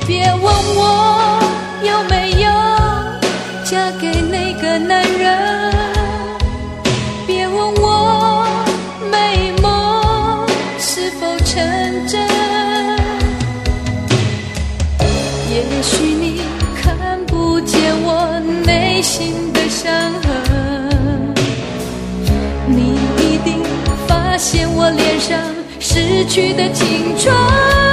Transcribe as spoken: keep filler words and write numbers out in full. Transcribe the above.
别问我有没有嫁给那个男人，别问我美梦是否成真。也许你看不见我内心的伤痕，你一定发现我脸上逝去的青春。